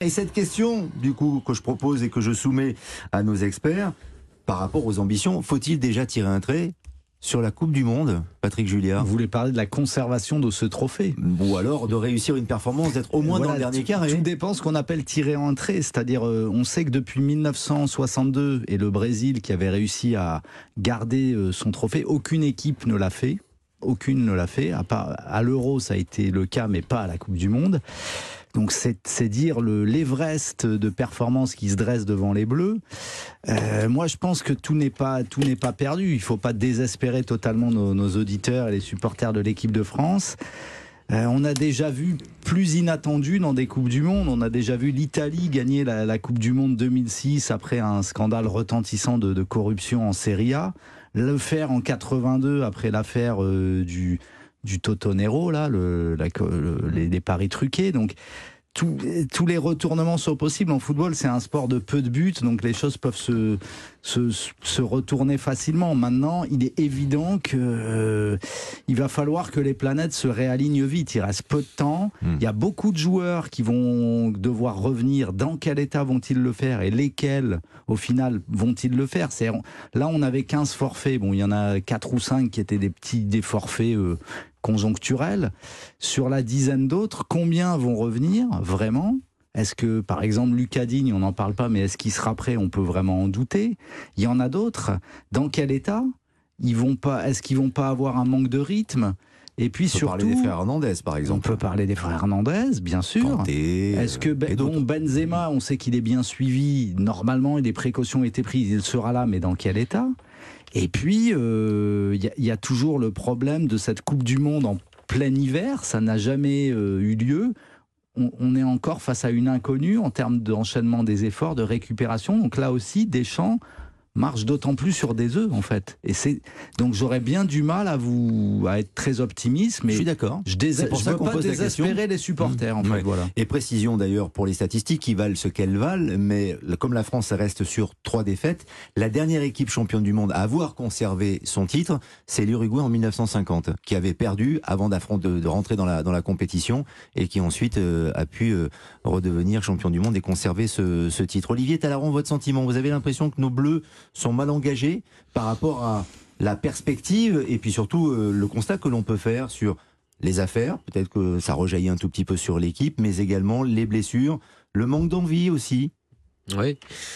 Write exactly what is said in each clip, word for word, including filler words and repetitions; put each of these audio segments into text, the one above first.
Et cette question, du coup, que je propose et que je soumets à nos experts, par rapport aux ambitions, faut-il déjà tirer un trait sur la Coupe du Monde, Patrick Julliard? Vous voulez parler de la conservation de ce trophée? Ou alors de réussir une performance, d'être au moins voilà, dans le dernier tout, carré. Tout dépend ce qu'on appelle tirer un trait, c'est-à-dire euh, on sait que depuis mille neuf cent soixante-deux et le Brésil qui avait réussi à garder euh, son trophée, aucune équipe ne l'a fait. Aucune ne l'a fait. À, part, à l'Euro, ça a été le cas, mais pas à la Coupe du Monde. Donc c'est, c'est dire le, l'Everest de performance qui se dresse devant les Bleus. Euh, moi, je pense que tout n'est pas, tout n'est pas perdu. Il ne faut pas désespérer totalement nos, nos auditeurs et les supporters de l'équipe de France. Euh, on a déjà vu plus inattendu dans des Coupes du Monde. On a déjà vu l'Italie gagner la, la Coupe du Monde deux mille six après un scandale retentissant de, de corruption en Serie A. Le faire en quatre-vingt-deux après l'affaire euh, du... du Totonero, là, le, la, le, les, les paris truqués. Donc, tout, tous les retournements sont possibles. En football, c'est un sport de peu de buts, donc les choses peuvent se, se, se retourner facilement. Maintenant, il est évident que euh, il va falloir que les planètes se réalignent vite. Il reste peu de temps. Mmh. Il y a beaucoup de joueurs qui vont devoir revenir. Dans quel état vont-ils le faire et lesquels, au final, vont-ils le faire? C'est, là, on avait quinze forfaits. Bon, il y en a quatre ou cinq qui étaient des petits des forfaits euh, conjoncturels. Sur la dizaine d'autres, combien vont revenir vraiment? Est-ce que, par exemple, Lucas Digne, on n'en parle pas, mais est-ce qu'il sera prêt? On peut vraiment en douter. Il y en a d'autres. Dans quel état? Ils vont pas, est-ce qu'ils vont pas avoir un manque de rythme? Et puis on peut surtout, parler des frères Hernandez, par exemple. On peut parler des frères Hernandez, bien sûr. Kanté, est-ce que ben, bon, Benzema, on sait qu'il est bien suivi. Normalement, des précautions ont été prises. Il sera là, mais dans quel état? Et puis, il euh, y, y a toujours le problème de cette Coupe du Monde en plein hiver. Ça n'a jamais euh, eu lieu. On, on est encore face à une inconnue en termes d'enchaînement des efforts, de récupération. Donc là aussi, Deschamps marche d'autant plus sur des œufs, en fait. Et c'est donc j'aurais bien du mal à vous à être très optimiste, mais je suis d'accord. Je ne veux pas désespérer les supporters, en fait. Ouais. Voilà. Et précision d'ailleurs pour les statistiques qui valent ce qu'elles valent, mais comme la France reste sur trois défaites, la dernière équipe championne du monde à avoir conservé son titre, c'est l'Uruguay en mille neuf cent cinquante, qui avait perdu avant d'affronter, de, de rentrer dans la dans la compétition et qui ensuite euh, a pu euh, redevenir champion du monde et conserver ce, ce titre. Olivier Talaron, votre sentiment? Vous avez l'impression que nos Bleus sont mal engagés par rapport à la perspective et puis surtout euh, le constat que l'on peut faire sur les affaires, peut-être que ça rejaillit un tout petit peu sur l'équipe, mais également les blessures, le manque d'envie aussi. Oui,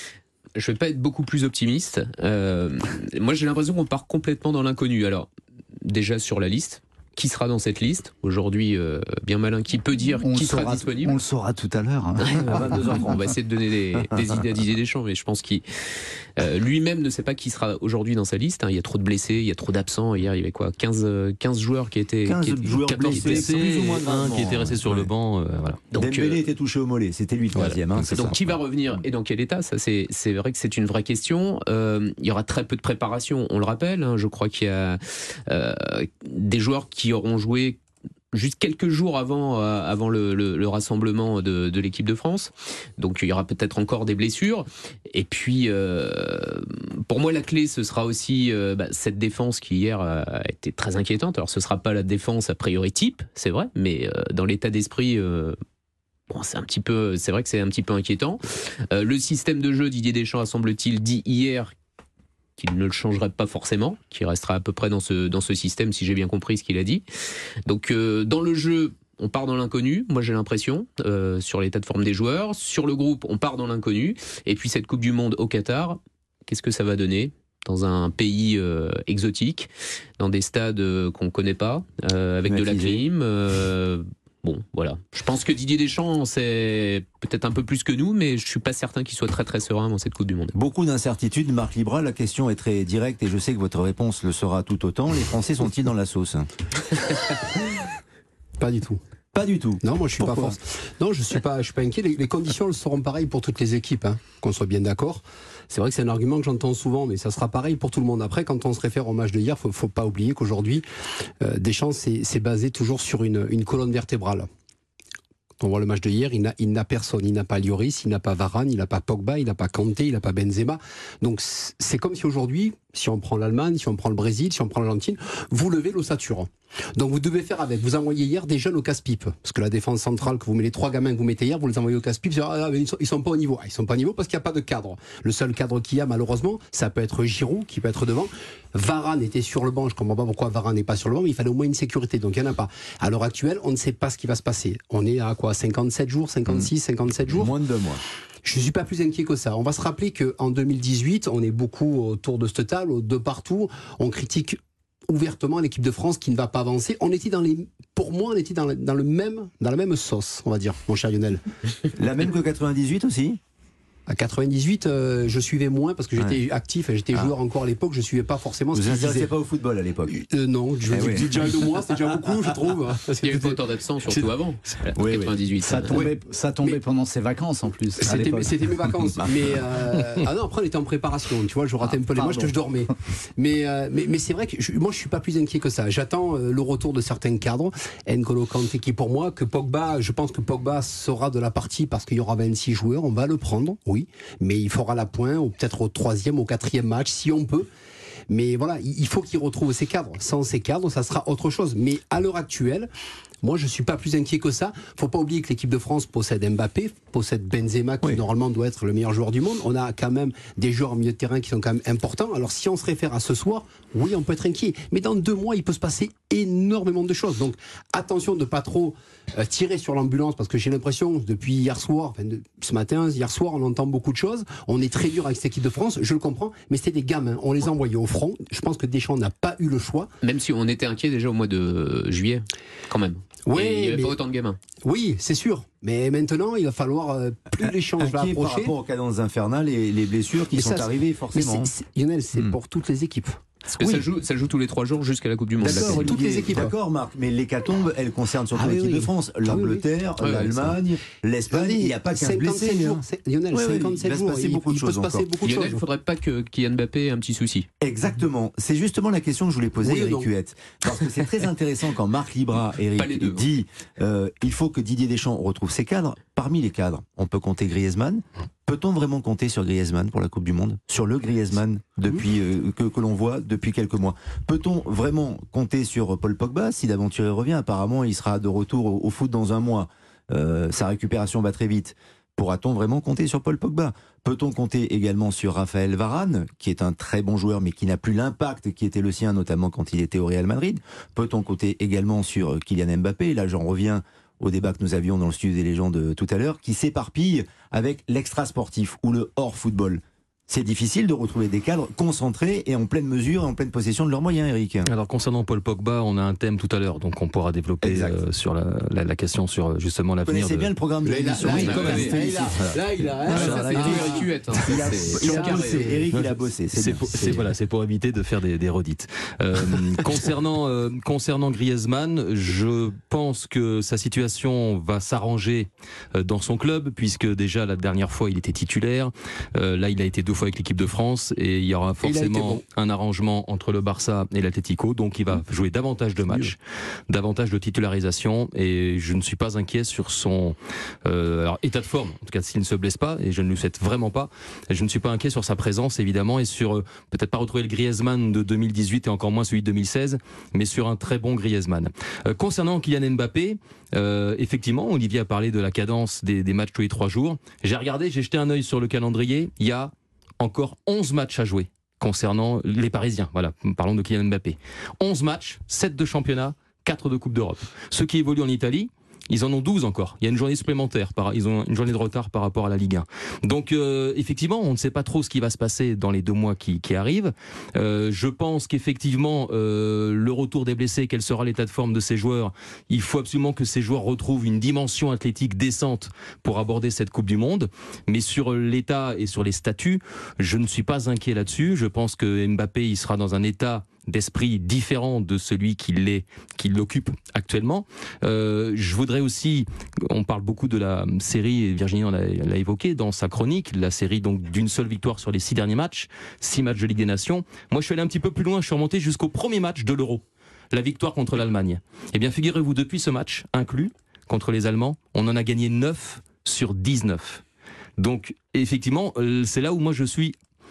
je ne vais pas être beaucoup plus optimiste. Euh, moi j'ai l'impression qu'on part complètement dans l'inconnu. Alors déjà sur la liste, qui sera dans cette liste? Aujourd'hui, euh, bien malin, qui peut dire on qui sera, sera disponible? On le saura tout à l'heure. Hein. À vingt-deux heures trente, on va essayer de donner des, des idées à Didier Deschamps, mais je pense qu'il euh, lui-même ne sait pas qui sera aujourd'hui dans sa liste. Hein. Il y a trop de blessés, il y a trop d'absents. Hier, il y avait quoi, quinze, quinze joueurs qui étaient quinze qui étaient, joueurs blessés, plus ou moins un qui était resté sur ouais. le banc. Euh, voilà. Donc, Dembélé euh, était touché au mollet, c'était lui le troisième. Voilà. Hein, c'est donc ça. Qui va revenir et dans quel état? Ça, c'est, c'est vrai que c'est une vraie question. Euh, il y aura très peu de préparation, on le rappelle. Hein. Je crois qu'il y a euh, des joueurs qui auront joué juste quelques jours avant, euh, avant le, le, le rassemblement de, de l'équipe de France. Donc il y aura peut-être encore des blessures. Et puis, euh, pour moi, la clé, ce sera aussi euh, bah, cette défense qui hier a été très inquiétante. Alors ce ne sera pas la défense a priori type, c'est vrai, mais euh, dans l'état d'esprit... Euh, Bon, c'est un petit peu, c'est vrai que c'est un petit peu inquiétant. Euh, le système de jeu, Didier Deschamps a semble-t-il dit hier qu'il ne le changerait pas forcément, qu'il restera à peu près dans ce dans ce système, si j'ai bien compris ce qu'il a dit. Donc euh, dans le jeu, on part dans l'inconnu. Moi, j'ai l'impression euh, sur l'état de forme des joueurs, sur le groupe, on part dans l'inconnu. Et puis cette Coupe du Monde au Qatar, qu'est-ce que ça va donner? Dans un pays euh, exotique, dans des stades euh, qu'on ne connaît pas, euh, avec Matisé. De la clim. Euh, Bon, voilà. Je pense que Didier Deschamps, c'est peut-être un peu plus que nous, mais je suis pas certain qu'il soit très très serein dans cette Coupe du Monde. Beaucoup d'incertitudes, Marc Libra. La question est très directe et je sais que votre réponse le sera tout autant. Les Français sont-ils dans la sauce? Pas du tout. Pas du tout. Non, moi je suis Pourquoi? pas force. Non, je suis pas, je suis pas inquiet. Les, les conditions seront pareilles pour toutes les équipes, hein, qu'on soit bien d'accord. C'est vrai que c'est un argument que j'entends souvent, mais ça sera pareil pour tout le monde. Après, quand on se réfère au match de hier, faut, faut pas oublier qu'aujourd'hui, euh, Deschamps c'est, c'est basé toujours sur une, une colonne vertébrale. Quand on voit le match de hier, il n'a, il n'a personne. Il n'a pas Lloris, il n'a pas Varane, il n'a pas Pogba, il n'a pas Kanté, il n'a pas Benzema. Donc c'est comme si aujourd'hui, si on prend l'Allemagne, si on prend le Brésil, si on prend l'Argentine, vous levez l'ossature. Donc vous devez faire avec. Vous envoyez hier des jeunes au casse-pipe. Parce que la défense centrale, que vous mettez les trois gamins que vous mettez hier, vous les envoyez au casse-pipe. Ah, ils, sont, ils sont pas au niveau. Ah, ils sont pas au niveau parce qu'il n'y a pas de cadre. Le seul cadre qu'il y a, malheureusement, ça peut être Giroud qui peut être devant. Varane était sur le banc. Je comprends pas pourquoi Varane n'est pas sur le banc, mais il fallait au moins une sécurité. Donc il n'y en a pas. À l'heure actuelle, on ne sait pas ce qui va se passer. On est à quoi, cinquante-sept jours, cinquante-six, cinquante-sept jours. Moins de deux mois. Je ne suis pas plus inquiet que ça. On va se rappeler qu'en deux mille dix-huit, on est beaucoup autour de cette table, de partout. On critique ouvertement l'équipe de France qui ne va pas avancer. On était dans les, pour moi, on était dans, le, dans le même, dans la même sauce, on va dire, mon cher Lionel. La même que quatre-vingt-dix-huit aussi ? À quatre-vingt-dix-huit, euh, je suivais moins parce que j'étais ouais. actif, j'étais ah. joueur encore à l'époque, je suivais pas forcément ce Vous qu'ils n'intéressiez disaient. pas au football à l'époque euh, Non, je eh dis oui. déjà deux mois, c'était déjà beaucoup, je trouve. Il y a eu pas autant d'absents, surtout avant. Oui, quatre-vingt-dix-huit. Ça tombait, ouais. ça tombait mais, pendant ses vacances en plus. C'était, c'était mes vacances. mais euh, ah non, après on était en préparation, tu vois, je ratais ah, un peu les matchs que je dormais. Mais, euh, mais, mais c'est vrai que je, moi je suis pas plus inquiet que ça. J'attends euh, le retour de certains cadres. N'Golo Kanté qui pour moi, que Pogba, je pense que Pogba sera de la partie parce qu'il y aura vingt-six joueurs, on va le prendre, oui, mais il fera la pointe, ou peut-être au troisième, au quatrième match, si on peut. Mais voilà, il faut qu'il retrouve ses cadres. Sans ses cadres, ça sera autre chose. Mais à l'heure actuelle, moi, je ne suis pas plus inquiet que ça. Il ne faut pas oublier que l'équipe de France possède Mbappé, possède Benzema, qui oui. normalement doit être le meilleur joueur du monde. On a quand même des joueurs au milieu de terrain qui sont quand même importants. Alors, si on se réfère à ce soir, oui, on peut être inquiet. Mais dans deux mois, il peut se passer énormément de choses. Donc, attention de ne pas trop euh, tirer sur l'ambulance, parce que j'ai l'impression, depuis hier soir, enfin, de, ce matin, hier soir, on entend beaucoup de choses. On est très dur avec cette équipe de France, je le comprends, mais c'était des gamins. On les a envoyés au front. Je pense que Deschamps n'a pas eu le choix. Même si on était inquiet déjà au mois de juillet, quand même. Oui, il n'y avait mais... pas autant de gamins. Oui, c'est sûr. Mais maintenant, il va falloir euh, plus l'échange va approcher. Par rapport aux cadences infernales et les blessures qui mais sont ça, arrivées forcément. Mais c'est, c'est, Lionel, c'est hmm. pour toutes les équipes. Parce que oui. ça, joue, ça joue tous les trois jours jusqu'à la Coupe du Monde. D'accord, toutes les équipes. D'accord, Marc, mais l'hécatombe, elle concerne surtout ah, l'équipe oui, oui. de France. L'Angleterre, ah, oui, oui. l'Allemagne, oui, l'Espagne, il n'y a pas quinze blessés. Jours, Lionel, oui, cinquantept oui, jours, il, beaucoup il, de il peut se passer beaucoup de Lionel, choses. Il ne faudrait pas que Kylian Mbappé ait un petit souci. Exactement. C'est justement la question que je voulais poser à oui, Eric Huette. Parce que c'est très intéressant quand Marc Libra, Eric, deux, dit euh, il faut que Didier Deschamps retrouve ses cadres. Parmi les cadres, on peut compter Griezmann. Peut-on vraiment compter sur Griezmann pour la Coupe du Monde ? Sur le Griezmann depuis, euh, que, que l'on voit depuis quelques mois. Peut-on vraiment compter sur Paul Pogba si l'aventure revient ? Apparemment, il sera de retour au, au foot dans un mois. Euh, sa récupération va très vite. Pourra-t-on vraiment compter sur Paul Pogba ? Peut-on compter également sur Raphaël Varane, qui est un très bon joueur, mais qui n'a plus l'impact qui était le sien, notamment quand il était au Real Madrid ? Peut-on compter également sur Kylian Mbappé ? Là, j'en reviens au débat que nous avions dans le studio des légendes tout à l'heure, qui s'éparpille avec l'extra-sportif ou le hors-football. C'est difficile de retrouver des cadres concentrés et en pleine mesure et en pleine possession de leurs moyens, Eric. Alors concernant Paul Pogba, on a un thème tout à l'heure, donc on pourra développer euh, sur la, la, la question sur justement l'avenir. Vous connaissez de... bien le programme de l'émission. Là, là, il a... Il a bossé, Eric, il a bossé. C'est pour, c'est, voilà, c'est pour éviter de faire des, des redites. Euh, concernant, euh, concernant Griezmann, je pense que sa situation va s'arranger dans son club, puisque déjà la dernière fois, il était titulaire. Euh, là, il a été deux fois avec l'équipe de France et il y aura forcément bon. un arrangement entre le Barça et l'Atlético, donc il va jouer davantage de matchs, davantage de titularisation et je ne suis pas inquiet sur son euh, alors, état de forme, en tout cas s'il ne se blesse pas et je ne le souhaite vraiment pas, je ne suis pas inquiet sur sa présence évidemment et sur euh, peut-être pas retrouver le Griezmann de deux mille dix-huit et encore moins celui de deux mille seize, mais sur un très bon Griezmann. Euh, concernant Kylian Mbappé, euh, effectivement Olivier a parlé de la cadence des, des matchs tous les trois jours, j'ai regardé, j'ai jeté un œil sur le calendrier, il y a encore onze matchs à jouer concernant les Parisiens. Voilà, parlons de Kylian Mbappé. onze matchs, sept de championnat, quatre de Coupe d'Europe. Ceux qui évoluent en Italie, ils en ont douze encore. Il y a une journée supplémentaire, par, ils ont une journée de retard par rapport à la Ligue un. Donc euh, effectivement, on ne sait pas trop ce qui va se passer dans les deux mois qui, qui arrivent. Euh, je pense qu'effectivement, euh, le retour des blessés, quel sera l'état de forme de ces joueurs, il faut absolument que ces joueurs retrouvent une dimension athlétique décente pour aborder cette Coupe du Monde. Mais sur l'état et sur les statuts, je ne suis pas inquiet là-dessus. Je pense que Mbappé, il sera dans un état d'esprit différent de celui qu'il est, qu'il l'occupe actuellement. Euh, je voudrais aussi, on parle beaucoup de la série, et Virginie en a, l'a évoqué dans sa chronique, la série donc d'une seule victoire sur les six derniers matchs, six matchs de Ligue des Nations. Moi, je suis allé un petit peu plus loin, je suis remonté jusqu'au premier match de l'Euro, la victoire contre l'Allemagne. Eh bien, figurez-vous, depuis ce match inclus, contre les Allemands, on en a gagné neuf sur dix-neuf. Donc, effectivement, c'est là où moi je suis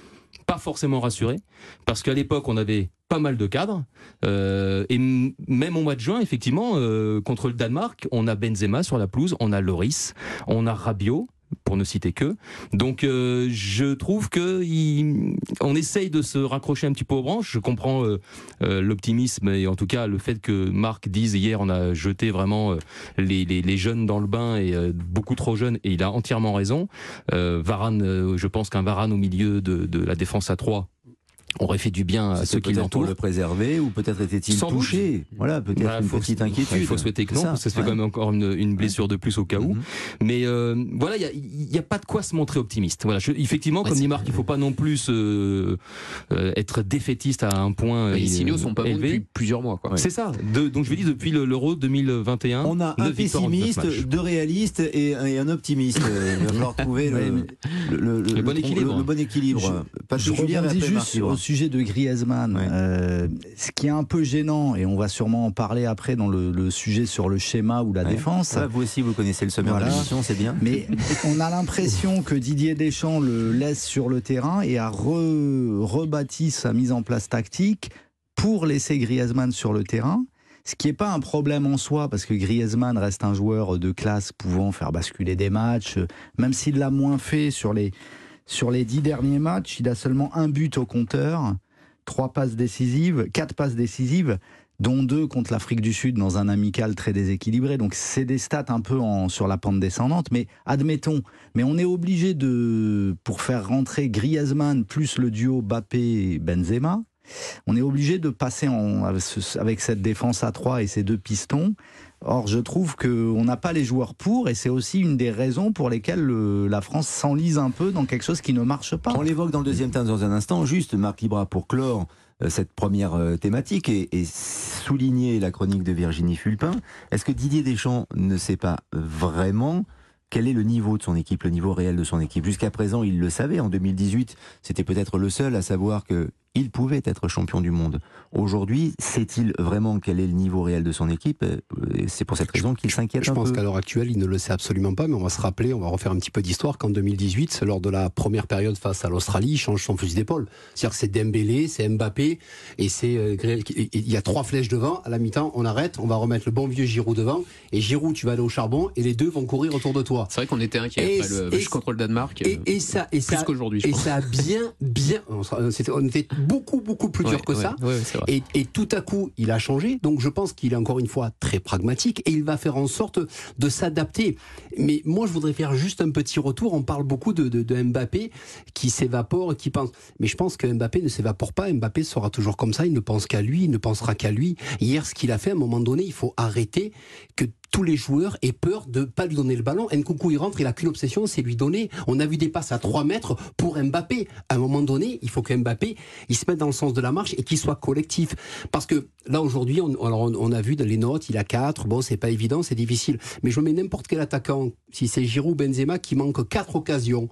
pas forcément rassuré, parce qu'à l'époque, on avait pas mal de cadres, euh, et m- même au mois de juin, effectivement, euh, contre le Danemark, on a Benzema sur la pelouse, on a Lloris, on a Rabiot, pour ne citer que. Donc euh, je trouve que il, on essaye de se raccrocher un petit peu aux branches. Je comprends euh, euh, l'optimisme et en tout cas le fait que Marc dise hier on a jeté vraiment euh, les, les, les jeunes dans le bain et euh, beaucoup trop jeunes, et il a entièrement raison. Euh, Varane, euh, je pense qu'un Varane au milieu de, de la défense à trois aurait fait du bien à ceux qui peut-être l'entourent. pour le préserver, ou peut-être était-il Sans touché. doute. Voilà, peut-être Bah, une faut- petite inquiétude. Il faut souhaiter que non, C'est ça, parce que ça fait ouais. quand même encore une, une blessure de plus au cas où. Mhm. Mais euh, voilà, il n'y a, a pas de quoi se montrer optimiste. Voilà, je, effectivement, Ouais, comme c'est- dit Marc, il ne faut pas non plus euh, euh, être défaitiste à un point. Les euh, signaux sont pas bons élevé. depuis plusieurs mois. Quoi. Ouais. C'est ça. De, donc je vais dire depuis le- l'Euro deux mille vingt et un. On a un neuf victoires en neuf matchs. pessimiste, deux réalistes et, et un optimiste. Euh, Il va falloir trouver le, Ouais, mais- le, le- Le bon le- équilibre. le- le bon équilibre. Je- Patrick Je Julien, rebondis après juste Marc Libre. au sujet de Griezmann. Ouais. Euh, ce qui est un peu gênant, et on va sûrement en parler après dans le, le sujet sur le schéma ou la Ouais. défense. Ah, vous aussi, vous connaissez le sommaire Voilà. de l'émission, c'est bien. Mais on a l'impression que Didier Deschamps le laisse sur le terrain et a re- rebâti sa mise en place tactique pour laisser Griezmann sur le terrain. Ce qui n'est pas un problème en soi, parce que Griezmann reste un joueur de classe pouvant faire basculer des matchs. Même s'il l'a moins fait sur les, sur les dix derniers matchs, il a seulement un but au compteur, trois passes décisives, quatre passes décisives, dont deux contre l'Afrique du Sud dans un amical très déséquilibré. Donc c'est des stats un peu en, sur la pente descendante, mais admettons. Mais on est obligé de, pour faire rentrer Griezmann plus le duo Mbappé-Benzema, on est obligé de passer en, avec cette défense à trois et ces deux pistons. Or, je trouve qu'on n'a pas les joueurs pour, et c'est aussi une des raisons pour lesquelles le, la France s'enlise un peu dans quelque chose qui ne marche pas. On l'évoque dans le deuxième temps dans un instant. Juste, Marc Libra, pour clore euh, cette première euh, thématique et, et souligner la chronique de Virginie Fulpin, est-ce que Didier Deschamps ne sait pas vraiment quel est le niveau de son équipe, le niveau réel de son équipe? Jusqu'à présent, il le savait. En deux mille dix-huit, c'était peut-être le seul à savoir que il pouvait être champion du monde. Aujourd'hui, sait-il vraiment quel est le niveau réel de son équipe? Et c'est pour cette raison qu'il s'inquiète Je un pense peu. qu'à l'heure actuelle, il ne le sait absolument pas, mais on va se rappeler, on va refaire un petit peu d'histoire, qu'en deux mille dix-huit, lors de la première période face à l'Australie, il change son fusil d'épaule. C'est-à-dire que c'est Dembélé, c'est Mbappé, et c'est euh, il y a trois flèches devant. À la mi-temps, on arrête, on va remettre le bon vieux Giroud devant, et Giroud, tu vas aller au charbon, et les deux vont courir autour de toi. C'est vrai qu'on était inquiets Et- après le et- match contre le Danemark. Et, euh, et ça, et plus ça, qu'aujourd'hui, je et pense. ça a bien, bien, on sera- c'était- on était beaucoup, beaucoup plus dur Ouais, que ouais, ça. ouais, ouais, c'est vrai. Et, et tout à coup, il a changé. Donc, je pense qu'il est encore une fois très pragmatique et il va faire en sorte de s'adapter. Mais moi, je voudrais faire juste un petit retour. On parle beaucoup de, de, de Mbappé qui s'évapore, qui pense. Mais je pense que Mbappé ne s'évapore pas. Mbappé sera toujours comme ça. Il ne pense qu'à lui. Il ne pensera qu'à lui. Hier, ce qu'il a fait, à un moment donné, il faut arrêter que tous les joueurs aient peur de ne pas lui donner le ballon. Nkunku, il rentre, il a qu'une obsession, c'est lui donner. On a vu des passes à trois mètres pour Mbappé. À un moment donné, il faut que Mbappé, il se mette dans le sens de la marche et qu'il soit collectif. Parce que là, aujourd'hui, on, alors on, on a vu dans les notes, il a quatre. Bon, c'est pas évident, c'est difficile. Mais je mets n'importe quel attaquant, si c'est Giroud, Benzema, qui manque quatre occasions.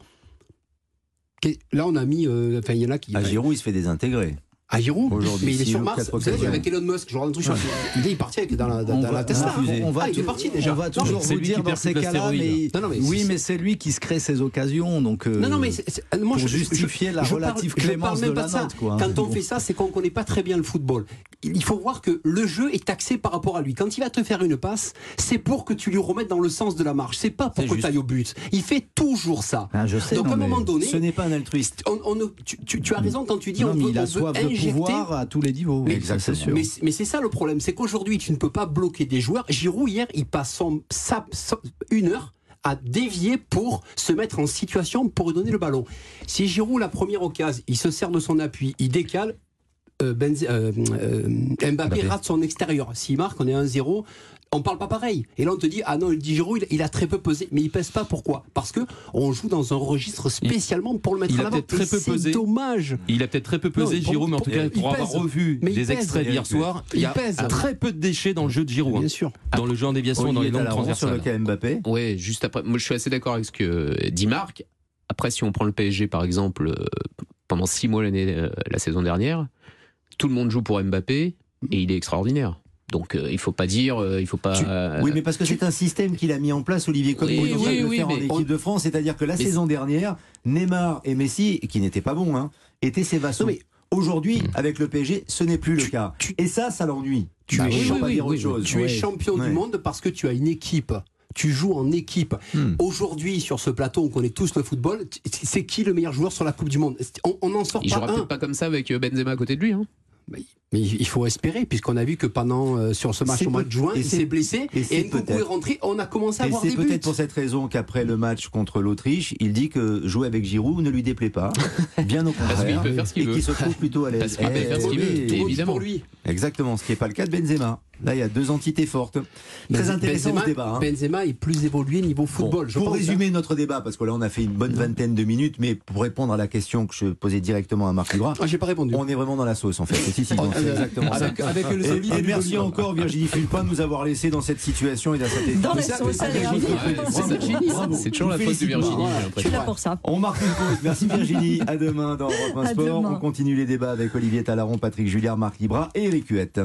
Là, on a mis, euh, enfin, il y en a qui. À Giroud, il se fait désintégrer. À Giroud, Aujourd'hui, mais il est s'il sur joue Mars. quatre Vous savez, occasions. avec Elon Musk, je un truc. Ouais. Il est parti avec dans la, dans On la va- Tesla. on va ah, il est tou- parti déjà. On va Non, toujours c'est vous lui qui dire dans perd ces toute la cas-là, mais, stéroïde. Non, non, mais oui, c'est- mais c'est lui qui se crée ses occasions, donc euh, Non, non, mais c'est- c'est- moi, pour je, je- justifier je- la je parle- relative je parle clémence même de pas la ça. note, quoi. Quand on Bon. fait ça, c'est qu'on connaît pas très bien le football. Il faut voir que le jeu est axé par rapport à lui. Quand il va te faire une passe, c'est pour que tu lui remettes dans le sens de la marche. C'est pas pour C'est que juste. tu ailles au but. Il fait toujours ça. Ah, je sais, Donc non, à un mais- moment donné, Ce n'est pas un altruiste. on, on ne- tu, tu- tu as raison quand tu dis non, on mais veut, il on a veut soif de injecter. pouvoir à tous les niveaux. Mais- Ça, c'est sûr. Mais, mais c'est ça le problème, c'est qu'aujourd'hui tu ne peux pas bloquer des joueurs. Giroud hier, il passe son, sa- sa- une heure à dévier pour se mettre en situation pour lui donner le ballon. Si Giroud, la première occasion, il se sert de son appui, il décale, euh, Benz- euh, euh, Mbappé, Mbappé. rate son extérieur. S'il marque, on est à un zéro. On parle pas pareil. Et là, on te dit, ah non, il dit Giroud, il, il a très peu pesé. Mais il pèse pas, pourquoi? Parce que on joue dans un registre spécialement pour le mettre il en a avant. peut-être très Et peu c'est pesé. dommage. Il a peut-être très peu pesé, Non, pour- Giroud, mais en pour- tout cas, il pour avoir pèse. revu Mais il des pèse. extraits d'hier soir, il y a Il pèse. très peu de déchets dans le jeu de Giroud. hein. Bien sûr. Dans le jeu en déviation, dans les Olivier longues Talaron sur le transversales. cas Mbappé. Ouais, juste après. Moi, je suis assez d'accord avec ce que dit Marc. Après, si on prend le P S G, par exemple, euh, pendant six mois l'année, euh, la saison dernière, tout le monde joue pour Mbappé et il est extraordinaire. Donc euh, il faut pas dire, euh, il faut pas. Tu... Euh, oui, mais parce que tu... c'est un système qu'il a mis en place, Olivier, comme oui, il est en train oui, de le oui, faire en mais... équipe de France, c'est-à-dire que la mais saison dernière, Neymar et Messi, qui n'étaient pas bons, hein, étaient ses vassaux. Mais... Aujourd'hui, avec le P S G, ce n'est plus le tu, cas. Tu... Et ça, ça l'ennuie. Tu, bah, es, oui, champ... pas oui, dire oui, autre chose. tu ouais. es champion ouais. du monde parce que tu as une équipe. Tu joues en équipe. Hmm. Aujourd'hui, sur ce plateau, on connaît tous le football. C'est qui le meilleur joueur sur la Coupe du Monde? On n'en sort il pas un. Il jouera peut-être pas comme ça avec Benzema à côté de lui. Hein. Mais, mais il faut espérer, puisqu'on a vu que pendant euh, sur ce match au mois de juin, il s'est blessé et, et Nkunku est rentré. On a commencé à et avoir des buts. C'est peut-être pour cette raison qu'après le match contre l'Autriche, il dit que jouer avec Giroud ne lui déplaît pas. Bien au contraire. Parce qu'il peut faire ce qu'il veut. Et qu'il se trouve plutôt à l'aise. Parce qu'il peut faire ce qu'il veut, évidemment. Pour lui. Exactement, ce qui n'est pas le cas de Benzema. Là, il y a deux entités fortes. Très intéressant Benzema, ce débat. Hein. Benzema est plus évolué niveau football. Bon, je pour pense, résumer hein. notre débat, parce que là, on a fait une bonne vingtaine de minutes, mais pour répondre à la question que je posais directement à Marc Libra, ah, j'ai pas répondu. On est vraiment dans la sauce, en fait. Si, si, non, c'est exactement avec, ça. Avec le et, et merci encore, Virginie Fulpin, de nous avoir laissé dans cette situation et dans cette état. Dans la sauce, c'est toujours la faute de Virginie. Je suis là pour ça. On marque une pause. Merci Virginie. À demain dans Europe un Sport. On continue les débats avec Olivier Talaron, Patrick Julliard, Marc Libra et Eric Huette.